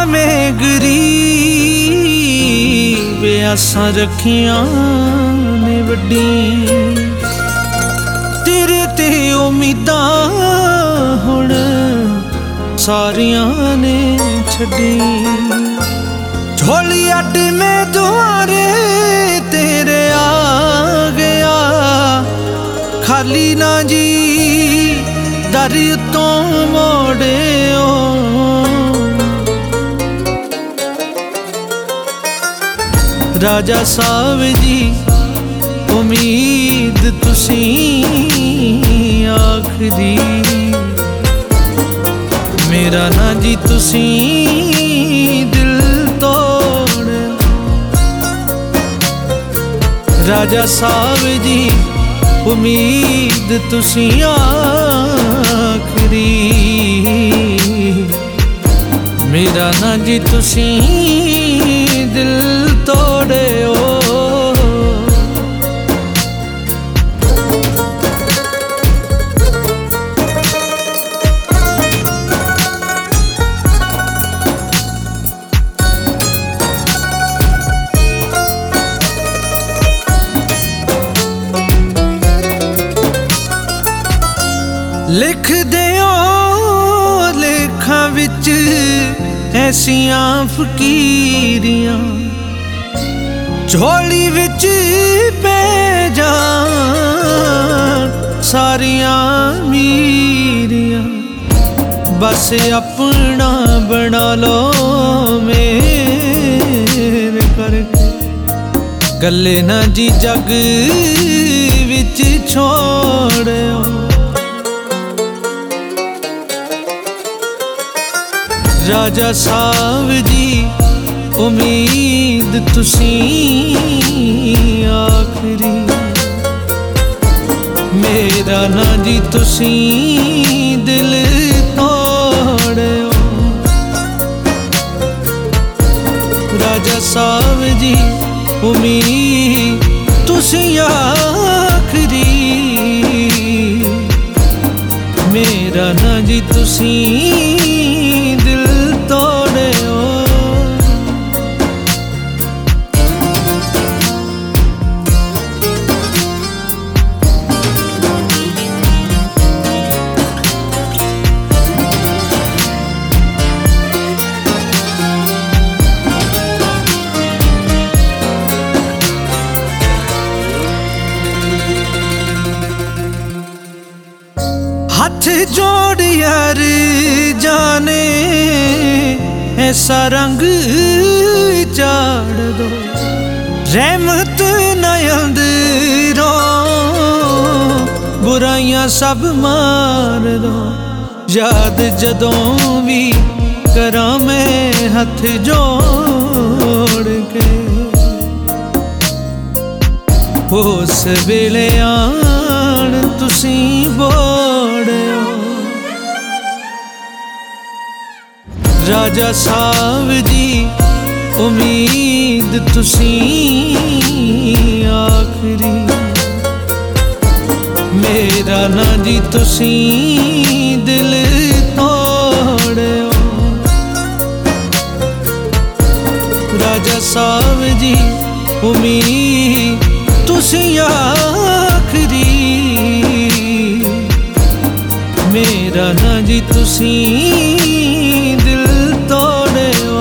मेघरी वे आसां रखियां ने वड्डी तेरे ते उम्मीदां हुण सारियां ने छड्डी। झोली अड्ड में दुआरे तेरे आ गया खाली ना जी दर तो मोड़े राजा साहब जी उम्मीद तुसी आखरी मेरा ना जी तुसी दिल तोड़। राजा साहब जी उम्मीद तुसी आखरी मेरा ना जी तुसी दिल तोड़े हो। लिख दियो लेखा विच ऐसियां फकीरियां झोली विच पै जान सारियां मीरियां बस अपना बना लो मेरे करके गले ना जी जग विच छोड़ो। राजा साहब जी उम्मीद तुसी आखरी मेरा ना जी तुसी दिल तोड़े। राजा साहब जी उम्मीद तुसी आखरी मेरा ना जी तुसी दिल तोड़े हो। हाथ जोड़ यार जाने ऐसा रंग चाड़ दो रहमत नयंदरो बुराइयां सब मार दो। याद जदों भी करा मैं हथ जोड़ के उस वेले आन तुसी बोड़ो। राजा साहब जी उम्मीद तुसी आखरी मेरा ना जी तुसी दिल तोड़ो। राजा साहब जी उम्मीद तुसी आखरी मेरा ना जी तुसी दिल तोड़े हो।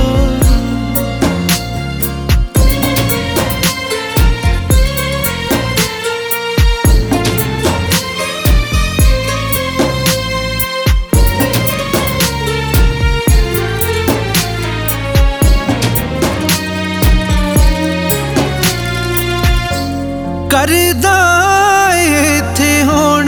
करदा इत्थे हुण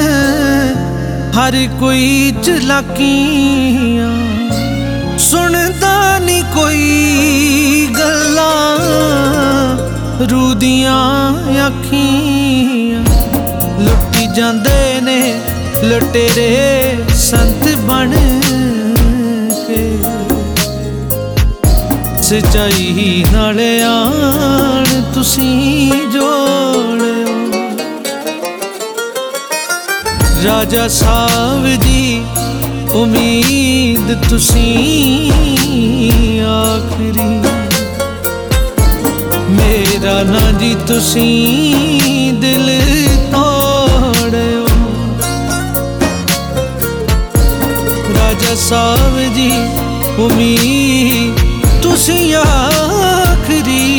हर कोई चलाकियां सुनदा नी कोई गल्लां रूदियां अखियां लुटी जांदे ने लुटेरे संत बन के सच्चाई नाल आन तुसी जोड़ो। राजा साहब जी उम्मीद तुसी आखरी। मेरा ना जी तुसी दिल तोड़ियो। राजा साहब जी उम्मीद तुसी आखरी।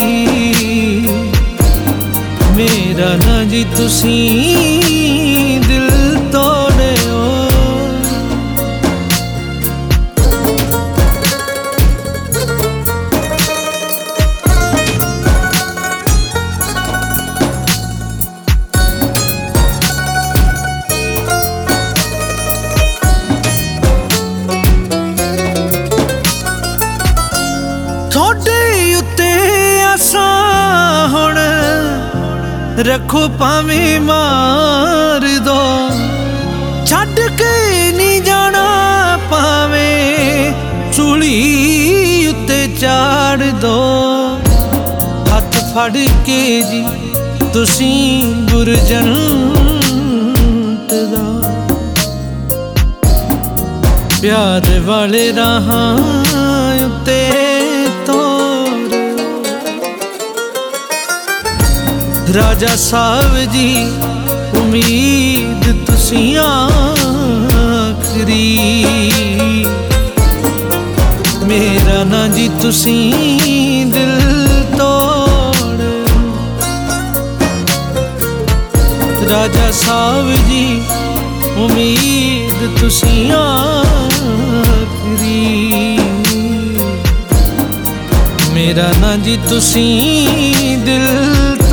मेरा ना जी तुसी दिल तोड़ियो। थोड़े उत्ते आसां हुण रखो भावें मार दो। छड्ड के नहीं जाना पावें सूली उत्ते चाड़ दो। हथ फड़ के जी तुसी गुरजंत दा प्यार वाले राहां उत्ते राजा साहब जी उम्मीद तुसी आखरी। मेरा ना जी तुसी दिल तोड़। राजा साहब जी उम्मीद तुसी आखरी। मेरा ना जी तुसी दिल